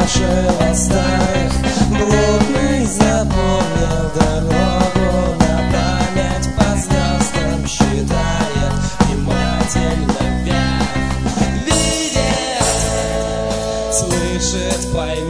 нашего старых блудный запомнил дорогу на память, по звездам считает внимательно вверх. Видит, слышит, поймет.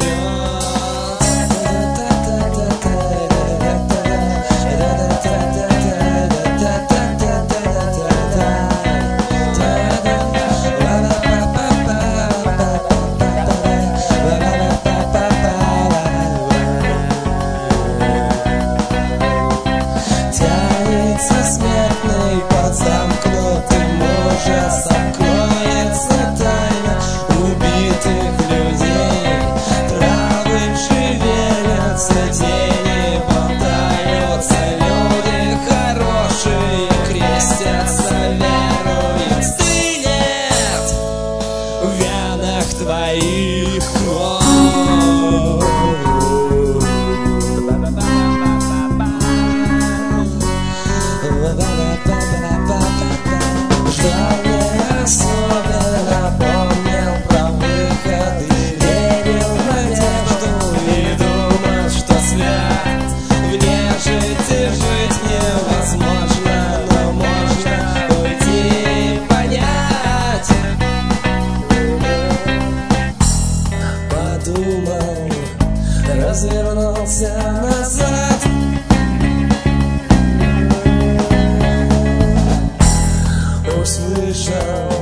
Смертный под замкнутым ужасом кроется тайна убитых людей. Травы шевелятся, тени болтаются, люди хорошие крестятся, верою стынет в венах твоих кровь. Ждал не особенно, помнил про выход и верил в надежду, и думал, что свят. Мне жить и жить невозможно, но можно уйти и понять. Подумал, развернулся назад. Услышал